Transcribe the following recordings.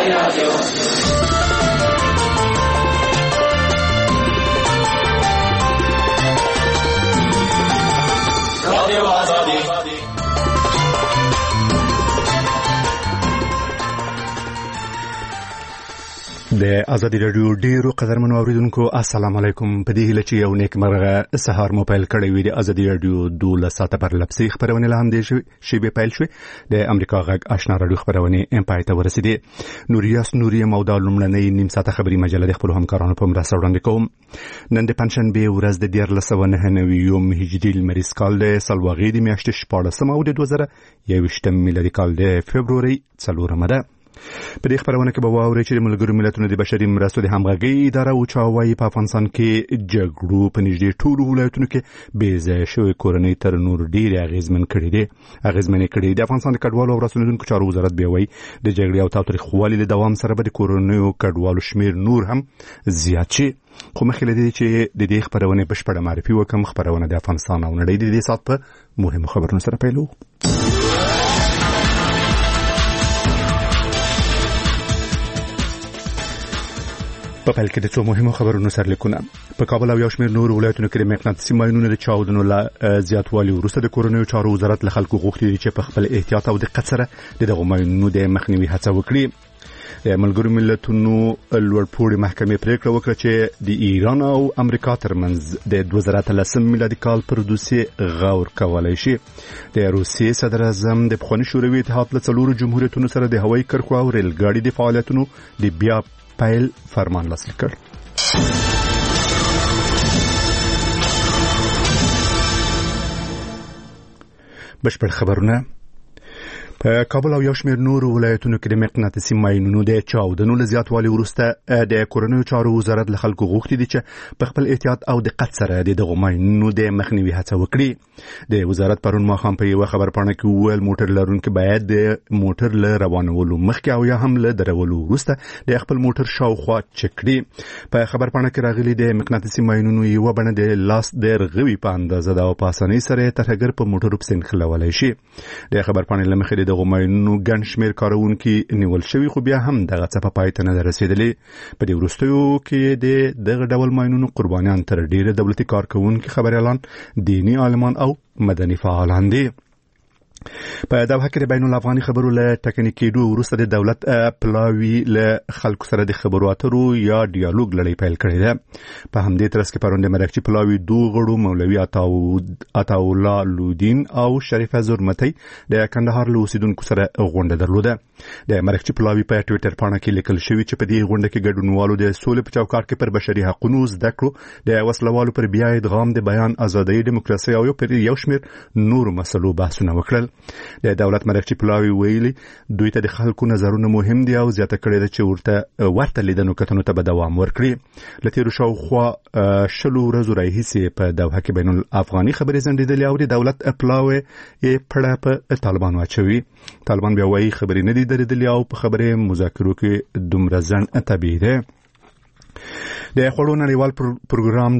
د ازادي رادیو ډیرو قدرمنو اوریدونکو السلام علیکم. په دې هیله چې یو نیک مرغه سهار مو پیل کړی وي. د ازادي رادیو 12 ساعته پر لپسي خبرونه له هم دي شی به پیل شوي. د امریکا غږ آشنا رادیو خبرونه ام پای ته ورسېدي. نوریه مودا لومړنۍ نیم ساعته خبري مجله د خپل همکارانو په مرسته وړاندې کوم. نن د پنځشنبه ورځ د 1999 هجري لمریز کال د سلواغې د میاشتې 14 او د 2021 میلادي کال د فبروري 4 ده. په دې خبرونه کې به واورئ چې د ملګرو ملتونو د بشري مرستو د همغږۍ اداره او چاوایي په افغانستان کې جګړو په نږدې ټولو ولایتونو کې بې ځایه شوې کورنۍ تر نور ډېرې اغېزمنې کړي. د افغانستان د کډوالو او راستنېدونکو چارو وزارت بیا وایي د جګړې او تاوتریخوالي له دوام سره به د کورنیو کډوالو شمېر نور هم زیات شي. خو مخکې له دې چې د دې خبرونه بشپړه معرفي وکړم، خبرونه د افغانستان او نړۍ د دې ساعت په مهمو خبرونو سره پیلو. په پیل کې د څو مهمو خبرونو سرلیکونه. په کابل او یو شمېر نور ولایتونو کې د مقناطیسي ماینونو د چاودنو له زیاتوالي وروسته د کورنیو چارو وزارت له خلکو غوښتي چې په خپل احتیاط او دقت سره د دغو ماینونو د مخنیوي هڅه وکړي. د ملګرو ملتونو لوړپوړي محکمې پریکړه وکړه چې د ایران او امریکا ترمنځ د 2013 میلادي کال پر دوسیې غور کولای شي. د روسیې صدر اعظم د پخواني شوروي اتحاد له څلورو جمهوریتونو سره د هوایي کرښو او ریل ګاډي د فعالیتونو د بیا پیل فرمان لاسلیک کړ. بشپړ خبرونه. په کابل او یو شمېر نور ولایتونو کې د مقناطیسي ماینونو د چاودنو له زیاتوالي وروسته د کورنیو چارو وزارت له خلکو غوښتي دي چې په خپل احتیاط او دقت سره د دغو ماینونو د مخنیوي هڅه وکړي. د وزارت پرون ماښام په یوه خبرپاڼه کې وویل موټر لرونکي باید د موټر له روانولو مخکې او یا هم له درولو وروسته د خپل موټر شاوخوا چک کړي. په خبرپاڼه کې راغلي د مقناطیسي ماینونو یوه بڼه د لاس د رغوي په اندازه ده او په اسانۍ سره ترهګر په موټرو پسې نښلولی شي. د خبرپاڼې له مخې دغه ماینونو ګڼ شمېر کارونکي نیول شوي، خو بیا هم دغه څه په پای ته نه ده رسېدلې. په دې وروستیو کې د دغه ډول ماینونو قربانیان تر ډېره دولتي کارکوونکي، خبریالان، دیني عالمان او مدني فعالان دي. په دوحه کې د بین الافغاني خبرو له ټکني کېدو وروسته د دولت پلاوي له خلکو سره د خبرو اترو یا ډیالوګ لړۍ پیل کړې ده. په همدې ترڅ کې پرون د مرکچي پلاوي دوه غړو مولوي عطاالله لودین او شریفه زرمتي د کندهار له اوسیدونکو سره غونډه درلوده. د مرکچي پلاوي په ټویټر پاڼه کې لیکل شوی چې په دې غونډه کې ګډونوالو د سولې په چوکاټ کې پر بشري حقوقو، زده کړو، د وسلوالو پر بیا ادغام، د بیان ازادۍ، دیموکراسي او یو شمېر نور مسلو بحثونه وکړل. د دولت مرکچي پلاوي ویلي دوی ته د خلکو نظرونه مهم دي او زیاته کړې ده چې ورته لیدنو کتنو ته به دوام ورکړي. له تېرو شاوخوا 10 ورځو راهیسې په دوحه کې بین الافغاني خبرې ځنډېدلې او د دولت پلاوي یې پړه په طالبانو اچوي. طالبان بیا وایي خبرې نه دي درېدلې او په خبرې مذاکرو کې دومره ځنډ طبیعي ده. د خوړو نړیوال پروګرام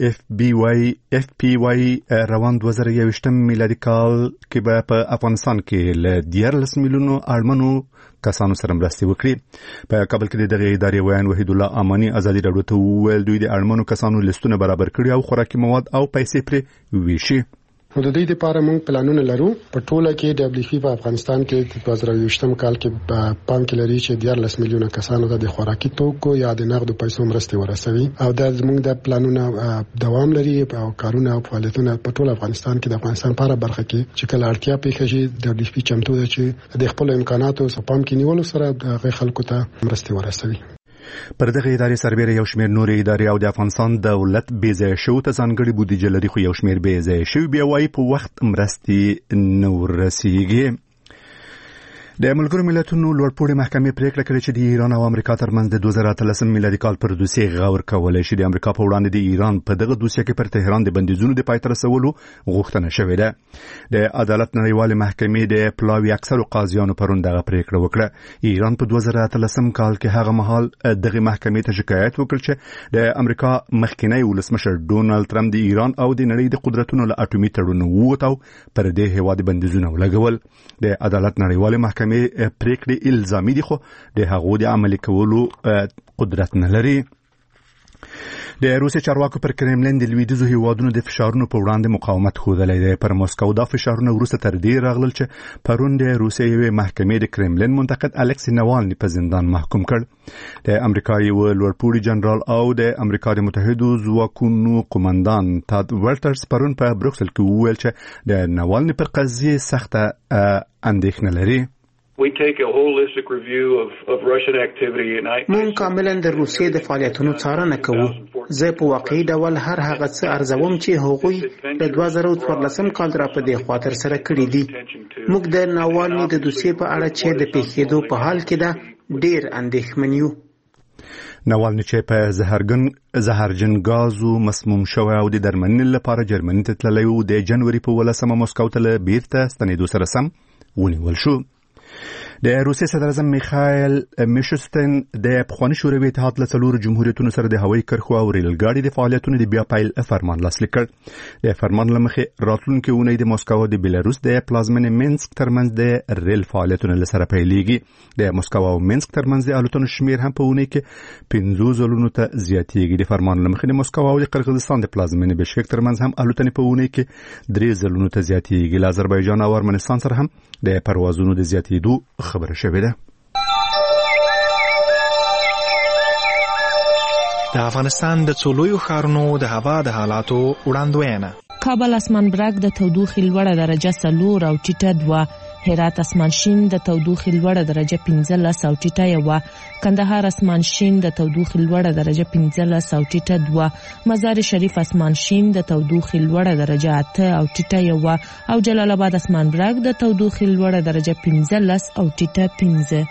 WFP روان 2021 میلادي کال کې به په افغانستان کې له 14 میلیونو اړمنو کسانو سره مرستې وکړي. په کابل کې د دغه ادارې ویان وحید الله امانی ازادي راډیو ته وویل دوی د اړمنو کسانو لیستونه برابر کړي او خوراکي مواد او پیسې پرې ویشي. نو د دې لپاره موږ پلانونه لرو. په ټوله کې WFP په افغانستان کې 2021 کال کې په پام کې لري چې 14 میلیونه کسانو ته د خوراکي توکو یا د نقدو پیسو مرستې ورسوي او دا زموږ د پلانونه دوام لري او کارونه او فعالیتونه په ټول افغانستان کې د افغانستان لپاره برخه کې چې کله اړتیا پیښ شي WFP چمتو ده چې د خپل امکاناتو په پام کې نیولو سره د خلکو ته مرستې ورسوي. پر دغه ادارې سربېره یو شمېر نورې ادارې او د افغانستان دولت بې ځایه شوو ته ځانګړې بودیجه لري، خو یو شمېر بې ځایه شوي بیا وایي په وخت مرستې نه ورسیږي. د ملګرو ملتونو لوړپوړي محکمې پریکړه کړې چې د ایران او امریکا ترمنځ د 2013 میلادي کال پر دوسیې غور کولای شي. د امریکا په وړاندې د ایران په دغه دوسیه کې پر تهران د بندیزونو د پای ته رسولو غوښتنه شوې ده. د عدالت نړیوالې محکمې د پلاوي اکثرو قاضیانو پرون دغه پریکړه وکړه. ایران په 2013 کال کې هغه مهال دغه محکمې ته شکایت وکړ چې د امریکا مخکنی ولسمشر ډونالد ټرمپ د ایران او د نړۍ د قدرتونو له اټومي تړون ووت او پر دې هیواد بندیزونه ولګول. د عدالت نړیوالې محکمې محکمې پریکړې الزامي دي خو د هغو د عملي کولو قدرت نه لري. د روسي چارواکو پر کرملین د لویدیځو هیوادونو د فشارونو په وړاندې مقاومت ښودلی دی. پر مسکو دا فشارونه وروسته تر دې راغلل چې پرون د روسیې یوې محکمې د کرملین منتقد الکسی ناوالني په زندان محکوم کړ. د امریکا یو لوړپوړي جنرال او د امریکا د متحدو ځواکونو قومندان تاد ولټرز پرون په بروکسل کې وویل چې د ناوالني پر قضیه سخته اندېښنه لري. مونږ کاملا د روسیې د فعالیتونو څارنه کوو. زه په واقعي ډول هر هغه څه ارزوم چې هغوی د 2014 کال را په دې خاطر سره کړی دي. موږ د ناوالني د دوسیې په اړه چې د پیښېدو په حال کې ده ډېر اندېښمن یو. ناوالني چې په زهرجن غازو مسموم شوی او د درملنې لپاره جرمني ته تللی و د جنوري په 18 مسکو ته بیرته ستنېدو سره سم ونیول شو. د روسیې صدر اعظم میخایل میشوستین د پخواني شوروي اتحاد له څلورو جمهوریتونو سره د هوایي کرښو او ریل ګاډي د فعالیتونو د بیا پیل فرمان لاسلیک کړ. د فرمان له مخې راتلونکي اونۍ د مسکو او د بیلاروس د پلازمینې مینسک ترمنځ د ریل فعالیتونو له سره پیلېږي. د مسکو او مینسک ترمنځ د الوتنو شمیر هم په اونۍ کې 15 ځلونو ته زیاتېږي. د فرمان له مخې د مسکو او د قرغیزستان د پلازمینې بشکک ترمنځ هم الوتنې په اونۍ کې 3 ځلونو ته زیاتېږي. له آذربایجان او ارمنستان سره هم د پروازونو د زیاتېدو خبره شوې ده. د افغانستان د څلورو ښارونو د هوا د حالاتو وړاندوینه. کابل اسمان برګ د تودوخې لوړه درجه 4 او ټیټه 2، هرات اسمان شین د تودوخې لوړه درجه 15 او ټیټه 1، کندهار اسمان شین د تودوخې لوړه درجه 15 او ټیټه 2، مزار شریف اسمان شین د تودوخې لوړه درجه 8 او ټیټه 1، او جلال آباد اسمان برګ د تودوخې لوړه درجه 15 او ټیټه 15.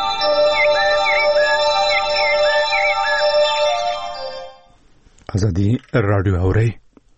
ازادي رادیو اوري.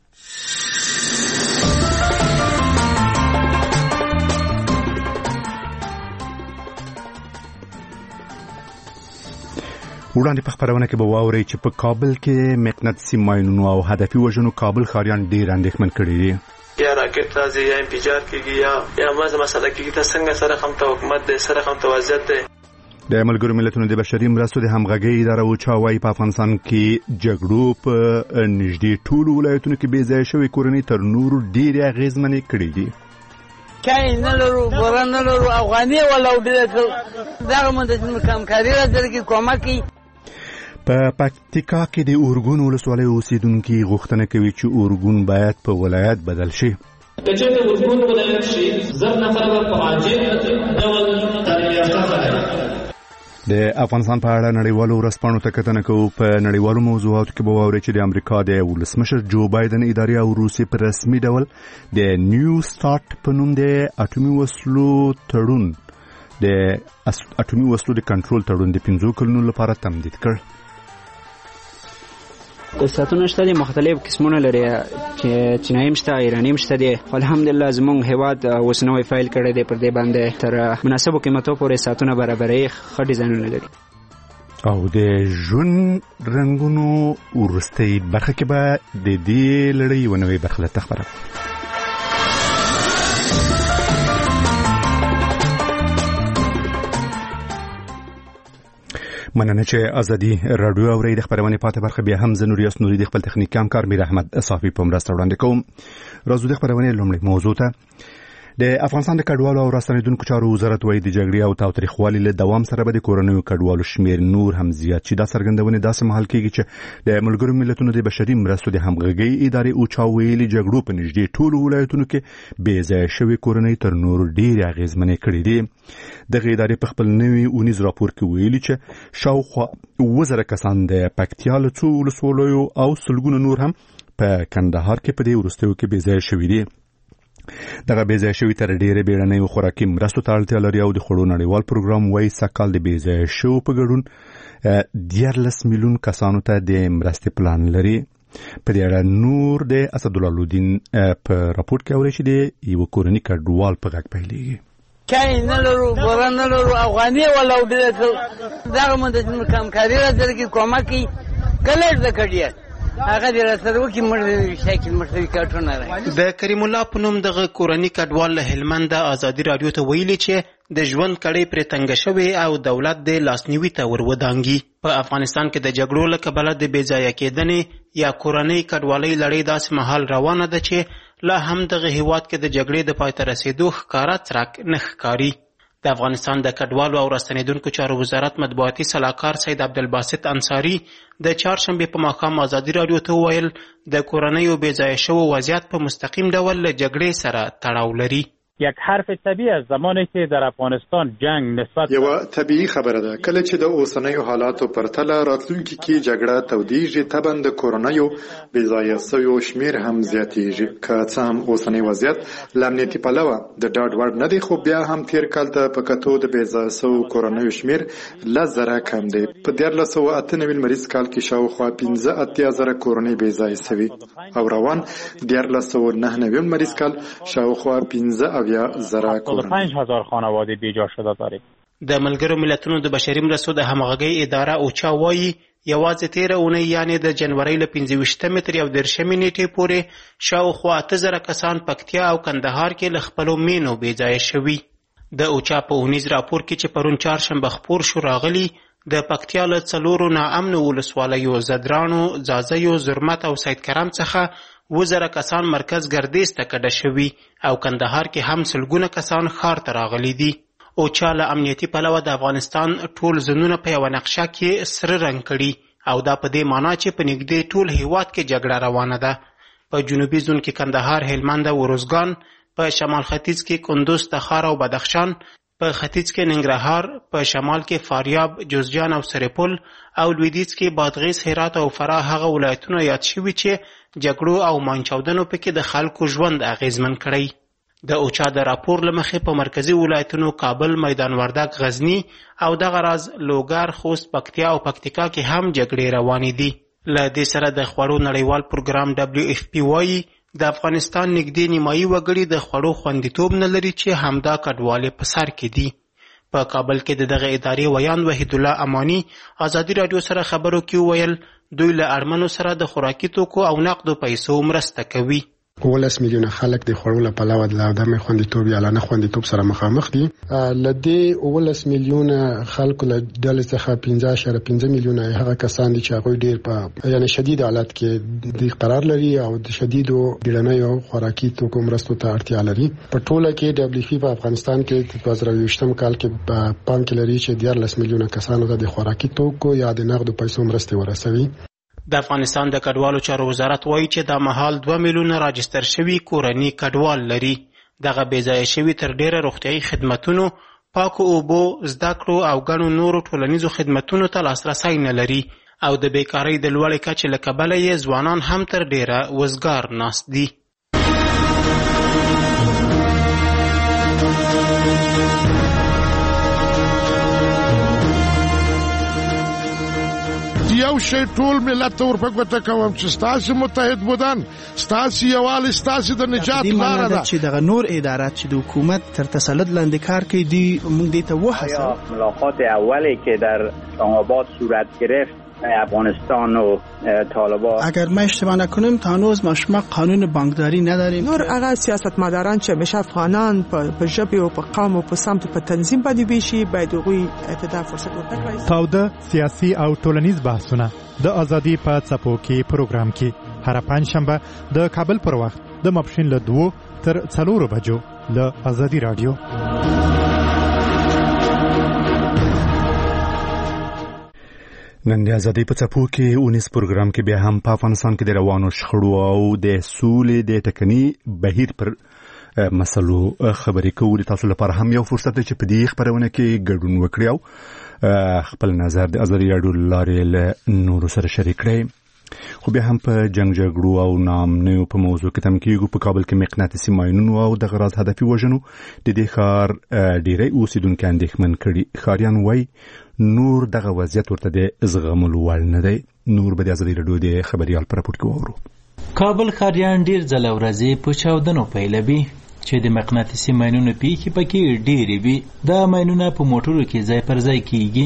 وړاندې په خبرونه کې به واورئ چې په کابل کې مقناطیسي ماینونو او هدفي وژنو کابل ښاریان ډېر اندېښمن کړي دي. یا راکټ راځي یا انفجار کېږي یا مسله کېږي ته څنګه سره هم ته حکومت دی سره هم ته وضعیت دی. د ملګرو ملتونو د بشري مرستو د همغږۍ اداره اوچا وايي په افغانستان کې جګړو په نږدې ټولو ولایتونو کې بې ځایه شوې کورنۍ تر نورو ډېرې اغېزمنې کړي دي. کای نه لرو بوران نه لرو افغاني ولا دغه مونږ کمکاري راځي کې کومک کوي. په پکتیکا کې د اورګون ولسوالۍ اوسیدونکو غوښتنه کوي چې اورګون باید په ولایت بدل شي. کچې د اورګون ولایت شي زر نفر په عاجل ډول تاریخ د افغانستان په اړه نړیوالو ورځپاڼو ته کتنه کوو. په نړیوالو موضوعاتو کې به واورئ چې د امریکا د ولسمشر جو بایدن ادارې او روسیې په رسمي ډول د نیو سټارټ په نوم د اټومي وسلو تړون د اټومي وسلو د کنټرول تړون د 15 کلونو لپاره تمدید کړ. د ساتونو شته دي مختلف قسمونه لري چې چینایي مشته ایرانی مشته دي. الحمدلله زموږ هیواد وسنوي فایل کړی دی پر دې باندې تر مناسبو قیمتو پورې ساتونه برابرۍ ښه ډیزاینونه لري. او د ژوند رنگونو ورستۍ برخه کې به د دې لړۍ یو نوې برخه لته مننه چې ازادي رادیو اوري. د خبرونه پاتې برخه بیا هم زنوریاس نوري د خپل تخنیک کار میر احمد صافي په مرسته وړاندې کوم. راځو د خبرونه لومړی موضوع ته. د افغانستان د کډوالو او راستنیدونکو چارو وزارت وايي د جګړې او تاوتریخوالي له دوام سره به د کورنیو کډوالو شمیر نور هم زیات شي. دا څرګندونه داسې مهال کېږي چې د ملګرو ملتونو د بشري مرستو د همغږۍ ادارې اوچا ویلي جګړو په نږدې ټولو ولایتونو کې بې ځایه شوې کورنۍ تر نورو ډېرې اغېزمنې کړې دي. دغه ادارې په خپل نوي اونیز راپور کې ویلي چې شاوخوا 1000 کسان د پکتیا له څو ولسوالیو او سلګونه نور هم په کندهار کې په دې وروستیو کې بې ځایه شوي دي. دغه بې ځایه شوي تر ډېرې بیړنیو خوراکي مرستو ته اړتیا لري او د خوړو نړیوال پروګرام وايي سږکال د بې ځایه شوو په ګډون 14 میلیون کسانو ته د مرستې پلان لري. په دې اړه نور د اسدالله لودین په راپور کې اوري چې د یو کورني کډوال په غږ پیلېږي. کای نه لرو بوران نه لرو افغاني ولا دغه مونږ کمکاري راځي کې کومک کوي کله د کډیا هغه دې راته وکړي موږ شکل مختلف کارتونه راځي. د کریم الله په نوم دغه کورنی کډوال له هلمند ازادي رادیو ته ویلي چې د ژوند کړۍ پرې تنګه شوې او دولت د لاسنیوي ته ورودانګي. په افغانستان کې د جګړو له کبله د بې ځایه کېدنې یا کورنۍ کډوالۍ لړۍ داسې مهال روانه ده چې لا هم دغه هیواد کې د جګړې د پای ته رسېدو ښکاره څرک نه ښکاري. د افغانستان د کډوالو او راستنېدونکو چارو وزارت مطبوعاتي سلاکار سید عبدالباسط انصاري د چهارشنبې په ماښام ازادي راډیو ته وویل د کورنیو بې ځایه شوو وضعیت په مستقیم ډول له جګړې سره تړاو لري. یک حرف طبیعی است زمانی که در افغانستان جنگ نسبت یو طبیعي خبره ده کله چې د اوسنیو حالاتو پرتله راتلونکي کې جګړه تودیږي طبعا د کورنیو بې ځایه شویو شمیر هم زیاتیږي. که څه هم اوسنی وضعیت له امنیتي پلوه د ډاډ وړ نه دی خو بیا هم تیر کال ته په کتو د بې ځایه شویو کورنیو شمیر 10,000 کم دی. په 1998 لمریز کال کې شاوخوا 15,000 کورنۍ بې ځایه شوي او روان 1999 لمریز کال شاوخوا 5,000 خانواده بیجا شده داریم. د ملګرو ملتونو د بشري مرستو د همغږۍ اداره اوچا وایي یوازې تیره اونۍ یعنې د جنورۍ له 25 تر 19 نیټې پورې شاوخوا 8,000 کسان پکتیا او کندهار کې له خپلو مینو بې ځایه شوي. د اوچا په اونیز راپور کې چې پرون چهارشنبه خپور شو راغلي د پکتیا له 4 ناامنو ولسوالیو زدرانو، ځاځیو، زرمت او سید کرم څخه 10,000 کسان مرکز ګردیز ته کډه شوي او کندهار کې هم سلګونه کسان ښار ته راغلي دي. اوچا له امنیتي پلوه د افغانستان ټول زونونه په یوه نقشه کې سره رنګ کړي او دا په دې معنا چې په نږدې ټول هیواد کې جګړه روانه ده. په جنوبي زون کې کندهار، هلمند او روزګان، په شمال ختیځ کې کندوز، تخار او بدخشان، په ختیځ کې ننګرهار، په شمال کې فاریاب، جوزجان او سرپل او لویدیځ کې بادغیس، هرات او فراه هغه ولایتونه یاد شوي چې جګړو او مانچاودنو پکې د خلکو ژوند اغیزمن کړی. د اوچا د راپور له مخې په مرکزي ولایتونو کابل، میدان وردګ، غزني او دغه راز لوګر، خوست، پکتیا او پکتیکا کې هم جګړې روانې دي. له دې سره د خوړو نړیوال پروګرام WFP وایي د افغانستان نږدې نیمایي وګړي د خوړو خوندیتوب نه لري چې همدا کډوالې په سر کې دي. په کابل کې د دغه ادارې ویان وحید الله امانی ازادي راډیو سره خبرو کې وویل دوی له اړمنو سره د خوراکي توکو او نقدو پیسو مرسته کوي. 15 میلیونه خلک د خوړو له پلوه د عدم خوندیتوب یا نه خوندیتوب سره مخامخ دي. لدې 15 میلیونه خلکو له ډلې څخه 15.5 میلیونه هغه کسان دي چې هغه ډیر په یعنی شدید حالت کې د قرار لري او د شدیدو ډیرنیو خوراکي توکو مرستو ته اړتیا لري. په ټوله کې WFP په افغانستان کې 2020 کال کې په پام کې لري چې 14 میلیونه کسانو ته د خوراکي توکو یا د نقدو پیسو مرستې ورسوي. د افغانستان د کډوالو چارو وزارت وایي چې دا مهال 2 میلیونه راجستر شوي کورني کډوال لري. دغه بې ځایه شوي تر ډیره روغتیایي خدمتونو، پاکو اوبو، زده کړو او ګڼو نورو ټولنیزو خدمتونو ته لاسرسی نه لري او د بیکارۍ د لوړې کچې له کبله یې ځوانان هم تر ډیره وزګار ناست دي. یو شی ټول ملت ته ورپګوته کوم چې ستاسو متحد بودن، ستاسو یووالی، ستاسو د نجات لاره ده. چې دغه نور ادارات چې د حکومت تر تسلط لاندې کار کوي دي موږ دې ته وهڅوو. ملاقات اولی که در اسلام‌آباد صورت گرفت افغانستان و طالبان، اگر ما اشتباه نکنیم تا هنوز ما شما قانون بانکداری نداریم. نور هغه سیاستمداران چې همیشه افغانان په ژبه او په قوم او په سمت په تنظیم باندې ویشي باید هغوی ته دا فرصت ورکړي. تاوده سیاسي او ټولنیز بحثونه د ازادي په څپو کې پروګرام کې هر پنځشنبه د کابل پر وخت د ماپښین له 2 تر 4 بجو له ازادي رادیو. نن د ازادۍ په څپو کې اونیس پروګرام کې بیا هم په افغانستان کې د روانو شخړو او د سولې د ټکني بهیر پر مسلو خبرې کول تاسو لپاره هم یو فرصت دی چې په دې خبرونه کې ګډون وکړئ او خپل نظر د ازادۍ راډیو لارې له نورو سره شریک کړئ. خو بیا هم په جنگ جګړو او نامنیو په موضوع کې تم کېږو. په کابل کې مقناطیسي ماینونو او د غراض هدفي وژنو د دې ښار ډیری اوسیدونکي اندېښمن کړي. ښاریان وایي نور دغه وضعیت ورته د زغملو وړ نه دی. نور به د ازادۍ راډیو د خبریال په راپور کې واورو. کابل ښاریان ډیر ځله ورځې په چاودنو پیلوي چې د مقناطیسي ماینونو پیښې پکې ډېرې وي. دا ماینونه په موټرو کې ځای پر ځای کیږي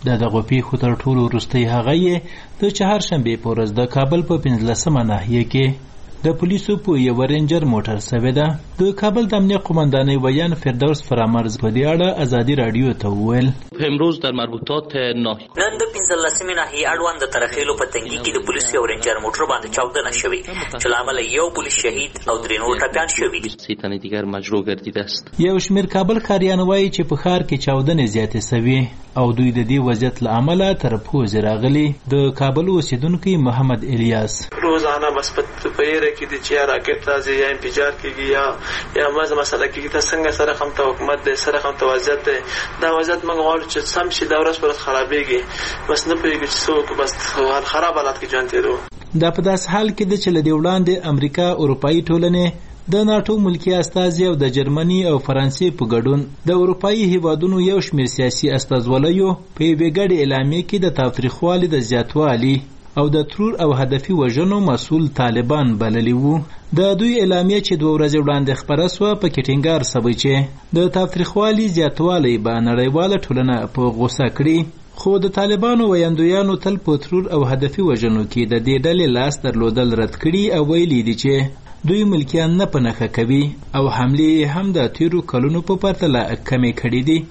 دغه پیښو تر ټولو وروستۍ هغه یې د چهارشنبې په ورځ د کابل په 15مه ناحیه کې د پولیسو په یو رینجر موټر سوي ده. د کابل د امنیت قماندانۍ ویان فردوس فرامرز په دې اړه ازادي رادیو ته وویل امروز در مربوطات ناحیه نن د 15مې ناحیه اړوند د ترخیلو په تنګي کې د پولیسو یو رینجر موټر باندې چاودنه شوې چې له امله یو پولیس شهید او 3 نور ټپیان شوي دي. 3 تن دیگر مجروح گردیده است. یو شمېر کابل ښاریان وایي چې په ښار کې چاودنې زیاتې سوي او دوی د دې وضعیت له امله تر پوزې راغلي. د کابل اوسیدونکي محمد الیاس روزانه مثبت پیره کې د چې راکټ راځي یا انفجار کېږي یا مسله کېږي ته څنګه سره هم ته حکومت د سره هم ته وضعیت دا وضعیت موږ غواړو چې سم شي دا ورځ پر خرابېږي بس نه پوهېږو چې څوک بس خراب حالات کې ژوند تېرو. دا په داس حال کې د چې له دې وړاندې امریکا اروپایي ټولنې د ناتو ملکی استازي او د جرمني او فرانسې په ګډون د اروپایي هیوادونو یو شمېر سیاسي استازولیو په یوې ګډې اعلامیې کې د تاوتریخوالي د زیاتوالي او د ترور او هدفي وژنو مسؤل طالبان بللی وو. د دوی اعلامیه چې 2 ورځې وړاندې خپره سوه په کې ټینګار سوی چې د تاوتریخوالي زیاتوالی به نړیواله ټولنه په غوسه کړي. خو د طالبانو ویاندویانو تل په ترور او هدفي وژنو کې د دې ډلې لاس درلودل رد کړي او ویلي دي چې دوی ملکیان نه په نښه کوي او حملې هم د تیرو کلونو په پرتله کمې کړي دي.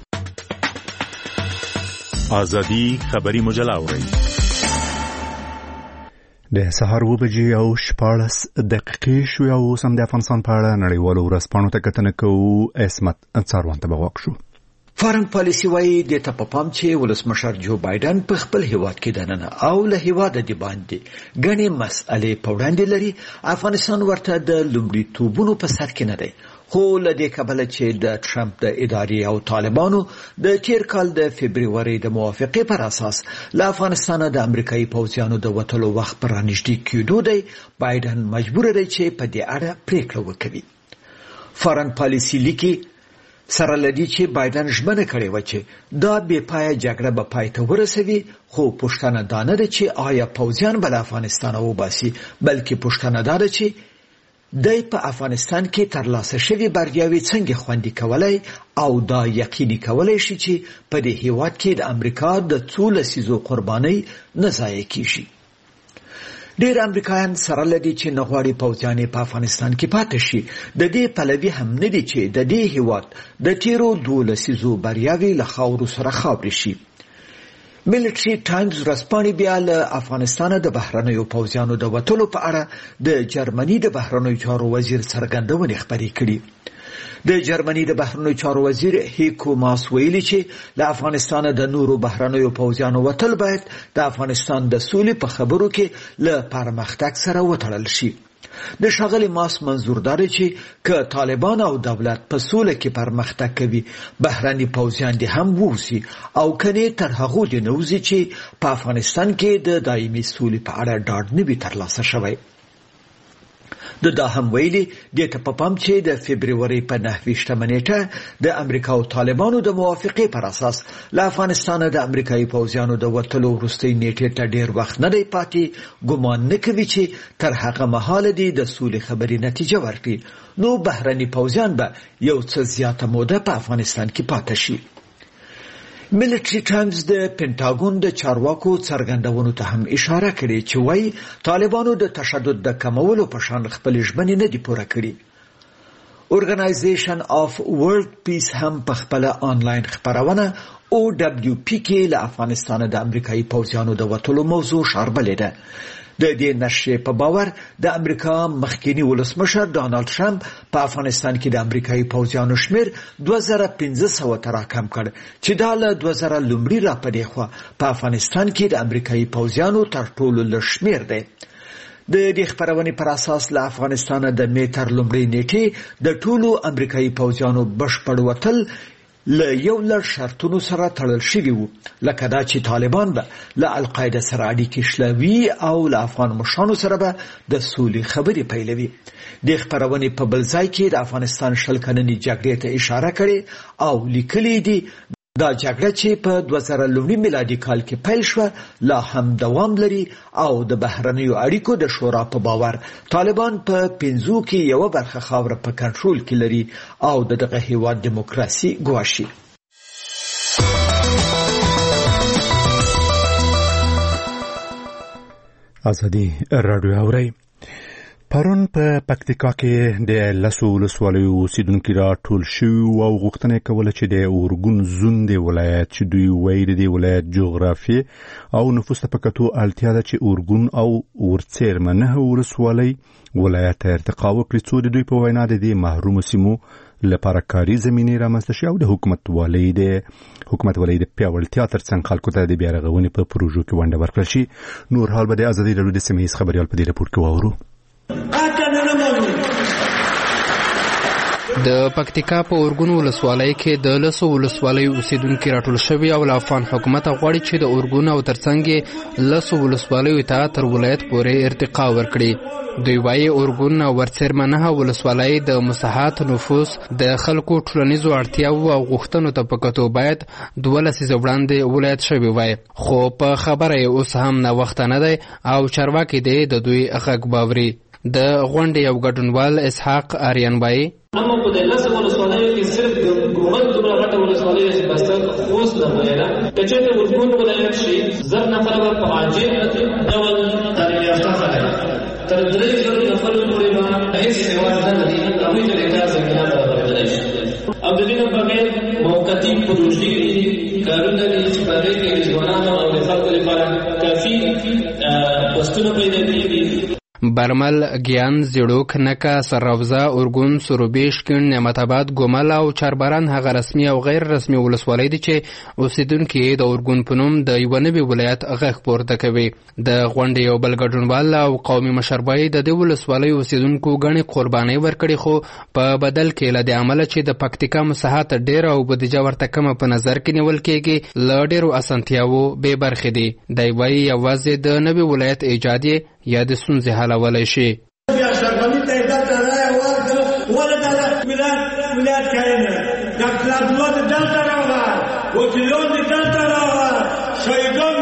ازادي خبري مجله اورئ. د سهار 2:14 شو او سم د افغانستان په اړه نړیوالو ورځپاڼو ته کتنه کوو. اسمت څاروان ته بغوښ شو. فارن پالیسی وایي د تپپام چې ولسمشر جو بایدن په خپل هیواد کې دننه او له هیواد دی باندې غني مسئله په وړاندې لري. افغانستان ورته د لومړي توبونو په سر کې نه دی. خو له دې کبله چې د ټرمپ د ادارې او طالبانو د تیر کال د فبرवरी د موافقې پر اساس له افغانستان د امریکایي پوځیانو د وټلو وخت پر نږدې کېدو دی بایدن مجبور دی چې په دې اړه پریکړه وکړي. فارن پالیسی لیکي سره لدی چې بایدن ژمنه کړې و چې دا بې پایه جګړه به پای ته ورسوي خو پوښتنه دا نه ده چې آیا پوځیان به له افغانستان وباسي بلکې پوښتنه دا ده چې دای په افغانستان کې ترلاسه شوی بریاوي څنګه خوندي کولای او دا یقیني کولای شي چې په دې هیواد کې د امریکا د څو لسیزو قرباني نه ضایع کیږي. ډېر امریکایان سره لدی چې نغواړي پوځیان په افغانستان کې پاتې شي. د دې پلوي هم نه دي چې د دې هیواد د تیرو 2 لسیزو بریاوي له خاورو سره خاوري شي. ملټری ټایمز ورځپاڼې بیا له افغانستان د بهرنیو پوځیانو د وټلو په اړه د جرمني د بهرنیو چارو وزیر څرګندونې خبرې کړې. د جرمني د بهرنیو چارو وزیر هیکو ماس ویلي چې له افغانستان د نورو بهرنیو پوځیانو وټل باید د افغانستان د سولې په خبرو کې له پرمختګ سره وتړل شي. د ښاغلي ماس منظور دی چې که طالبان او دولت په سوله کې پرمختګ کوي بهرني پوځیان دي هم ووسی او کني تر هغه د نوځي چې په افغانستان کې د دایمي سولې په اړه ډاډ نه وي ترلاسه شوی. دا هم ویلي د تپپام چې د فبرवरी په 9 نیټه د امریکا او طالبانو د موافقې پر اساس له افغانستان د امریکایي پوځیانو د وټلو وروستۍ نیټې ته ډیر وخت نه دی پاتې. ګومان نه کوي چې تر هغه مهاله دی د سولې خبري نتیجه ورکړي نو بهرني پوځیان به یو څه زیاته موده په افغانستان کې پاتې شي. ملټری ټایمز د پینټاګون د چارواکو څرګندونو ته هم اشاره کړې چې وایي طالبانو د تشدد د کمولو په شان خپل ژمنې نه دي پوره کړې. اورګنایزیشن اف ورلد پیس هم په خپل آنلاین خبرونه OWP کې له افغانستان د امریکایي پوځیانو د وټلو موضوع شاربلې ده. د دې نشریې په باور د امریکا مخکینی ولسمشر ډانلډ ټرمپ په افغانستان کې د امریکایي پوځیانو شمیر 2500 ته راکم کړ چې دا له 2000 لومړی را پدې خو په افغانستان کې د امریکایي پوځیانو تر ټولو لږ شمیر دی. د دې خبرونې پر اساس له افغانستان د میټر لومړی نیټه د ټولو امریکایي پوځیانو بشپړ وټل له یو لړ شرطونو سره تړل شوی وو لکه دا چې طالبان به له القاعده سره اړیکې شلوي او له افغان مشرانو سره به د سولې خبرې پیلوي. د خبرونې په بل ځای کې د افغانستان شل کلنې جګړې ته اشاره کړې او لیکلي دي دا جګړه چې په 2000 میلادي کال کې پیل شوه لا هم دوام لري او د بهرنیو اړیکو د شورا په باور طالبان په 50 کې یو برخه خاوره په کنټرول کې لري او دغه هیواد دیموکراسي ګواښي. ازادي رادیو اوري پرون په پکتیکا کې د لسو ولسوالیو اوسیدونکو راټول شو او غوښتنه کوله چې د اورګون زون دی ولایت چې دوی وایي د ولایت جغرافي او نفوس ته پکتو اړتیا ده چې اورګون او ورڅیرمنه ولسوالۍ ولایت ارتقا وکړي څو د دوی په وینا د دې محروم سیمو لپاره کاري زمینه رامنځته شي او د حکومت والي د پیاوړتیا ترڅنګ خلکو ته د بیا رغونې په پروژو کې ونډه ورکړل شي. نور حال به د ازادي راډیو د سیمه ییز خبريال په دې راپور کې واورو. د پکتیکا په اورګون ولسوالۍ کې د لسو ولسوالیو اوسیدونکو راټول شوي او افغان حکومت غواړي چې د اورګون او ترڅنګ لسو ولسوالیو ته تر ولایت پورې ارتقا ورکړي. دوی وايي اورګون او ورڅیرمنه ولسوالۍ د مساحات نفوس د خلکو ټولنیزو اړتیاو او غوښتنو ته پکتو باید 12 وړاندې ولایت شوی وای، خو په خبره اوس هم نه وخت نه دی او چارواکي دی د دوی غږ باوري. د غونډې یو ګډونوال اسحاق آریان وایي اما په دې لاسه ولسوالیو کې صرف ګومن دومره غټه ولسوالۍ چې بس خوست نه وایي که چېرته اورګون ولایت شي 1000 نفر به په عاجل ډول تعلیم یافته خلک تر 3000 نفر پورې به هیڅ سیوا نه لري هغوی ته د کار زمینه برابرېدلی شي او د دې نه بغیر موقتي پروژې دي کارونه دي چې په هغې کې د ځوانانو او د خلکو لپاره کافي پوسټونه پیدا کېږي. برمل، گیان، زیړوک، نکه، سروزه، اورګون، سروبیش، کڼ، نعمت آباد، ګومل او چارباران هغه رسمي او غیر رسمي ولسوالۍ دي چې اوسیدونکي د اورګون په نوم د یوه نوي ولایت غږ پورته کوي. د غونډې یو بل ګډونوال او قومي مشر وایي د دې ولسوالۍ اوسیدونکو ګڼې قربانۍ ورکړي، خو په بدل کې له دې امله چې د پکتیکا مساحات ډېره او بودیجه ورته کمه په نظر کې نیول کېږي له ډېرو اسانتیاوو بې برخې دي. دی وایي یوازې د نوي ولایت ایجاد یا د ستونزې حلولی شي. بیا شرمني ته دلته رایه ورکړه ولې ولایت کارینه ډاکټر عبدالله دلته راغله وکیلان دلته راغله شهیدان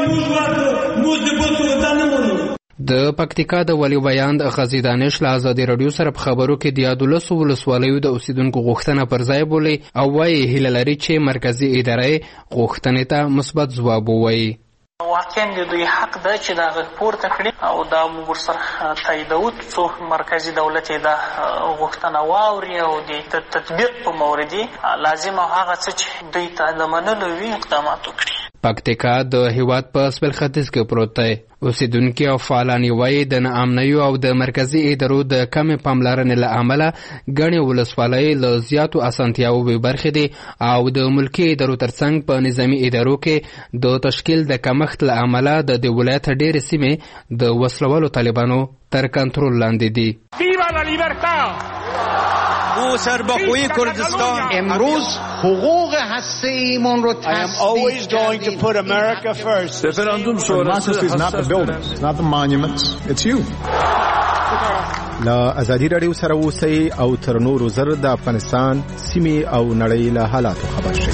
موږ د بوتو ودانه ونو. د پکتیکا د ولی بیان غازی دانش له ازادي راډیو سره په خبرو کې د یادولسو ولسوالیو د اوسیدونکو غوښتنه پر ځای بولي او وایي هیله لري چې مرکزي ادارې غوښتنې ته مثبت ځواب ووایي. واقعا د دوی حق ده چې دا غږ پورته کړي او دا موږ ورسره تاییدوو څو مرکزي دولت یې دا غوښتنه واوري او د تطبیق په مورد یې لازم او هغه څه چې دوی ته د منلو وي اقدامات وکړي. پکتیکا د هیواد په سپل ختیځ کې پروت دی. اوسیدونکي او فعالان یې وایي د ناامنیو او د مرکزي ادارو د کمې پاملرنې له امله ګڼې ولسوالۍ له زیاتو اسانتیاوو بې برخې دي او د ملکي ادارو ترڅنګ په نظامي ادارو کې د تشکیل د کمښت له امله د دې ولایت ډېرې سیمې د وسلوالو طالبانو تر کنټرول لاندې دي. سربخوی کردستان امروز حقوق هسته‌ایمان رو تثبیت کردیم. Referendum sonrası is not the buildings, it's not the monuments, it's you. لا ازادي راډیو سره اوسئ او تر نورو زر د افغانستان سیمې او نړۍ له حالاتو خبر شئ.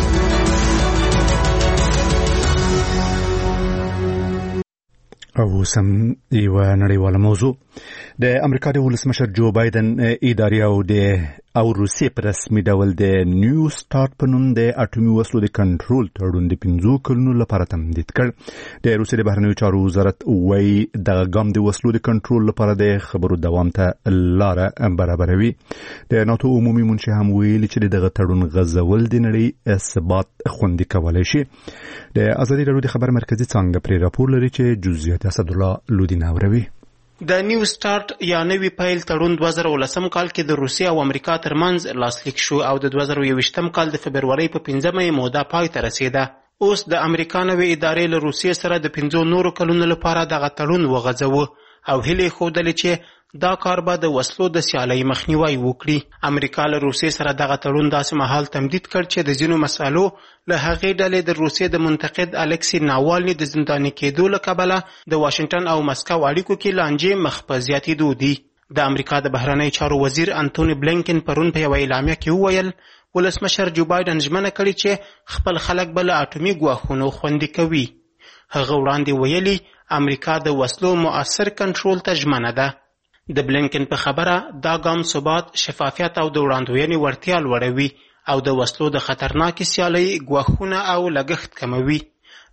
او سم یو نړیواله موضوع د امریکا د ولسمشر جو بایدن ادارې او روسیې په رسمي ډول د نیو سټارټ په نوم د اټومي وسلو د کنټرول تړون د 15 کلونو لپاره تمدید کړ. د روسیې د بهرنیو چارو وزارت وایي دغه ګام د وسلو د کنټرول لپاره د خبرو دوام ته لاره برابروي. د ناتو عمومي منشي هم ویلي چې دغه تړون غځول د نړۍ ثبات خوندي کولی شي. د ازادي راډیو د خبر مرکزي څانګه پرې راپور لري چې جزئیات اسدالله لودین اوروي. د نیو سټارټ یا نوی پیل تړون 2019 کال کې د روسیې او امریکا ترمنځ لاسلیک شو او د 2021 کال د فبرورۍ په 15مه موده پای ته رسیده. اوس د امریکا نوې ادارې له روسیې سره د 15 نورو کلونو لپاره دغه تړون وغځوه او هیلې ښودلې چې دا کار به د وسلو د سیالۍ مخنیوی وکړي. امریکا له روسیې سره دغه تړون داسې مهال تمدید کړ چې د ځینو مسالو له هغې ډلې د روسیې د منتقد الکسی ناوالني د زنداني کېدو له کبله د واشنګټن او مسکو اړیکو کې لانجې مخ په زیاتېدو دي. د امریکا د بهرنیو چارو وزیر انټوني بلینکن پرون په یوه اعلامیه کې وویل ولسمشر جو بایدن ژمنه کړې چې خپل خلک به له اټومي ګواښونو خوندي کوي. هغه وړاندې ویلي امریکا د وسلو مؤثر کنټرول ته ژمنه ده. د بلینکن په خبره دا ګام ثبات، شفافیت او د وړاندوینې وړتیا لوړوي او د وسلو د خطرناکې سیالۍ ګواښونه او لګښت کموي.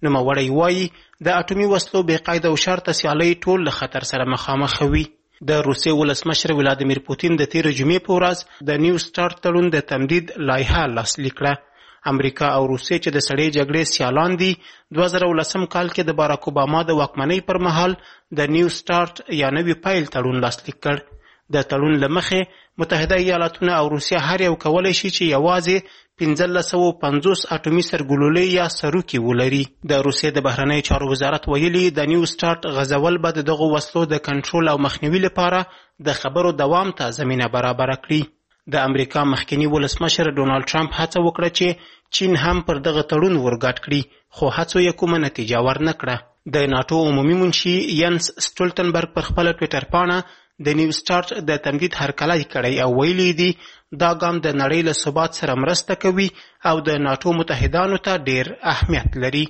نوموړی وایي د اټومي وسلو بې قاعده او شرطه سیالۍ ټول له خطر سره مخامخ وي. د روسیې ولسمشر ولادیمیر پوتین د تېرې جمعې په ورځ د نیو سټارټ تړون د تمدید لایحه لاسلیک کړه. امریکا او روسیې چې د سړې جګړې سیالان دي 2019 کال کې د باراک اوباما د واکمنۍ پر مهال د نیو سټارټ یا نوي پیل تړون لاسلیک کړ. د تړون له مخې متحده ایالاتونه او روسیه هر یو کولی شي چې یوازې 1550 اټومي سرګلولې یا سروکي ولري. د روسیې د بهرنیو چارو وزارت ویلي د نیو سټارټ غځول به د دغو وسلو د کنټرول او مخنیوي لپاره د خبرو دوام ته زمینه برابره کړي. د امریکا مخکنی ولسمشر ډونالډ ټرمپ هڅه وکړه چې چین هم پر دغه تړون ورګډ کړي، خو هڅو یې کومه نتیجه ورنه کړه. د ناټو عمومي منشي ینس سټولټنبرګ پر خپله ټویټر پاڼه د نیو سټارټ د تمدید هرکلی کړی او ویلي دي دا ګام د نړۍ له ثبات سره مرسته کوي او د ناټو متحدانو ته ډیر اهمیت لري.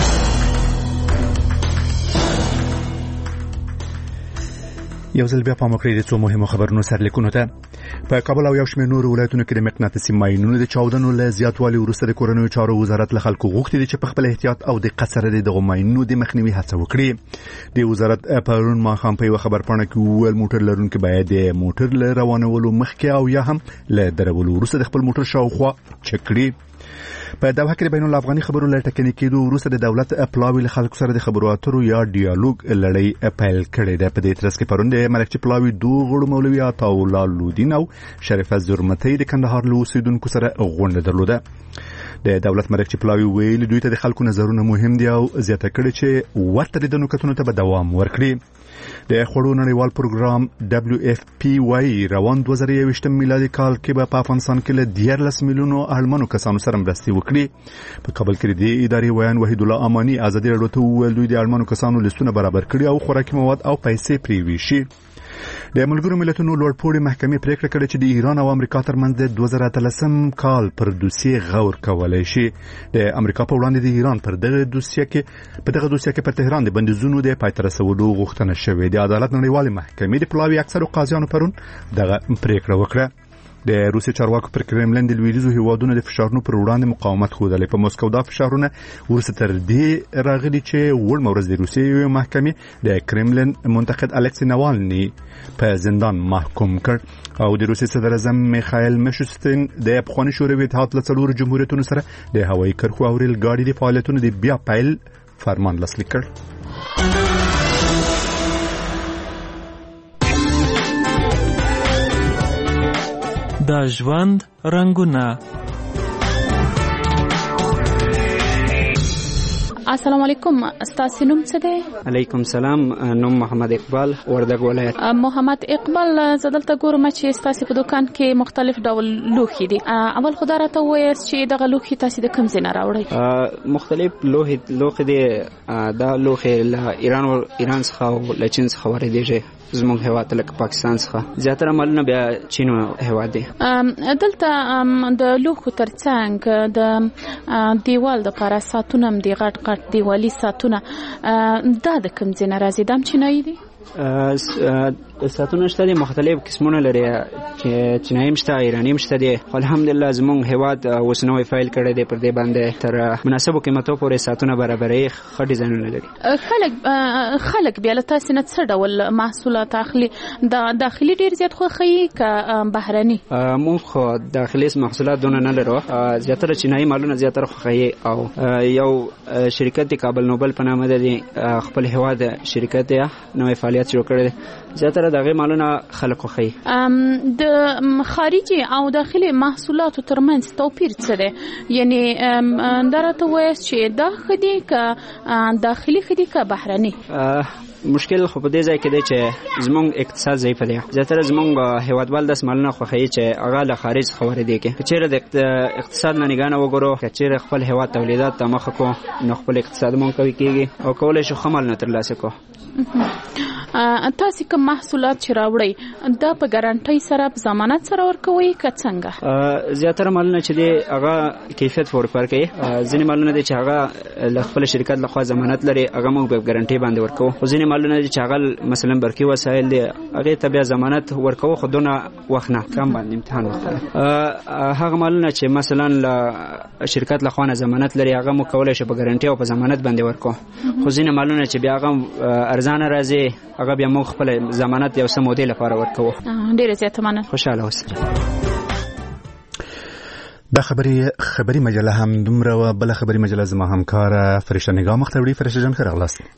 یو ځل بیا پام وکړئ د څو مهمو خبرونو سرلیکونو ته. په کابل او یو شمېر نورو ولایتونو کې د مقناطیسي ماینونو د چاودنو له زیاتوالي وروسته د کورنیو چارو وزارت له خلکو غوښتي دي چې په خپل احتیاط او دقت سره د دغو ماینونو د مخنیوي هڅه وکړي. د وزارت پرون ماښام په یوه خبرپاڼه کې وویل موټر لرونکي باید د موټر له روانولو مخکې او یا هم له درولو وروسته د خپل موټر شاوخوا چک کړي. په دوحه کې د بین الافغاني خبرو له ټکنۍ کېدو وروسته د دولت پلاوي له خلکو سره د خبرو اترو یا ډیالوګ لړۍ پیل کړې ده. په دې ترڅ کې پرون د ملکچي پلاوي دوه غړو مولوي عطاالله لودین او شریفه زرمتۍ د کندهار له اوسیدونکو سره غونډه درلوده. د دولت ملکچي پلاوي ویلي دوی ته د خلکو نظرونه مهم دي او زیاته کړي چې ورته لیدنو کتنو ته به دوام ورکړي. د خوړو نړیوال پروګرام WFP وايي روان 2021 میلادي کال کې به په افغانستان کې له 14 میلیونو اړمنو کسانو سره مرستې وکړي. په کابل کې د ادارې ویان وحید الله امانی ازادي راډیو ته وویل دوی د اړمنو کسانو لیستونه برابر کړي او خوراکي مواد او پیسې پرې ویشي. د ملګرو ملتونو لوړپوړي محکمې پریکړه کړې چې د ایران او امریکا ترمنځ د 2013 کال پر دوسیې غور کولای شي. د امریکا په وړاندې د ایران په دغه دوسیه کې پر تهران د بندیزونو د پای ته رسولو غوښتنه شوې. د عدالت نړیوالې محکمې د پلاوي اکثرو قاضیانو پرون دغه پریکړه وکړه. د روسي چارواکو پر کرملین د لویدیځو هیوادونو د فشارونو پر وړاندې مقاومت ښودلی. په مسکو دا فشارونه وروسته تر دې راغلي چې وړمه ورځ د روسیې محکمې د کرملین منتقد الکسی ناوالني په زندان محکوم کړ او د روسي صدر اعظم میخائیل میشوستین د پخواني شوروي اتحاد له څلورو جمهوریتونو سره د هوایي کرښو او ریل ګاډي د فعالیتونو د بیا پیل فرمان لاسلیک کړ. د ژوند رنگونه. السلام علیکم، ستاسو نوم څه دی؟ علیکم سلام، نوم محمد اقبال، وردګ ولایت. محمد اقبال، زه دلته ګورم چې ستاسو په دکان کې مختلف ډول لوښي دي. اول خو دا راته ووایاست چې دغه لوښي تاسو د کوم ځای نه راوړئ؟ مختلف لوښي دي. دا لوښي له ایران څخه او له چین څخه واردېږي. زموږ هیواد لکه پاکستان څخه زیاتره مالونه بیا چین هیواد دی. دلته د لوښو ترڅنګ د دیوال د لپاره ساعتونه هم دي، غټ دیوالي ساعتونه. دا د کوم ځای نه راځي؟ دا هم چینایي دي؟ ساعتونه شته دي، مختلف قسمونه لري، چې چینایي هم شته، ایراني هم شته دي. الحمدلله زموږ هیواد اوس نوی فایل کړی دی پر دې باندې تر مناسبو قیمتو پورې ساعتونه برابروي، ښه ډیزاینونه لري. خلک بیا له تاسو نه څه ډول محصولات اخلي؟ داخلي ډیر زیات خوښوي که بهرني؟ موږ خو داخلي محصولات دونه نه لرو، زیاتره چینایي مالونه زیاتره خوښوي. او یو شرکت دی کابل نوبل په نامه دی، خپل هیواد شرکت دی، نوې فعالیت شروع کړی دی، زیاتره دغه مالونه خلک خوښوي. د خارجي او داخلي محصولاتو ترمنځ توپیر څه دی؟ یعنی دا راته وایاست چې دا ښه دي که داخلي ښه دي که بهرني؟ مشکل خو په دې ځای کې دی چې زموږ اقتصاد ضعیف دی. زیاتره زموږ هیوادوال داسې مالونه خوښوي چې هغه له خارج څخه واردېږي. که چېرې د اقتصاد نه نګاه نه وګورو، که چېرې خپل هیواد تولیدات ته مخه کړو، نو خپل اقتصاد مو قوي کېږي او کولی شو ښه مالونه ترلاسه کړو. تاسو کوم محصولات چې راوړئ دا په ګارانټۍ سره په ضمانت سره ورکوي که څنګه؟ زیاتره مالونه چې دی هغه کیفیت ورکوي. ځینې مالونه دي چې هغه له خپل شرکت لخوا ضمانت لري، هغه موږ په ګارانټۍ باندې ورکوو. خو ځینې مالونه چې هغه مثلا برقي وسایل دي هغه ته بیا ضمانت ورکوه خو دونه وخت نه کم باندې امتحان وکړي. هغه مالونه چې مثلا له شرکت له خوانه ضمانت لري هغه مو کولای شي په ګارانټي او په ضمانت باندې ورکو. خو ځینې مالونه چې بیا هغه ارزانه راځي هغه بیا موږ خپل ضمانت یو څه مودې لپاره ورکوو. ډیره زیاته مننه. خوشاله اوسئ. دا خبری مجله هم دومره و بل خبری مجله زما همکار فرشته نگاه مختوری. فرشته جان خیر اغلاست.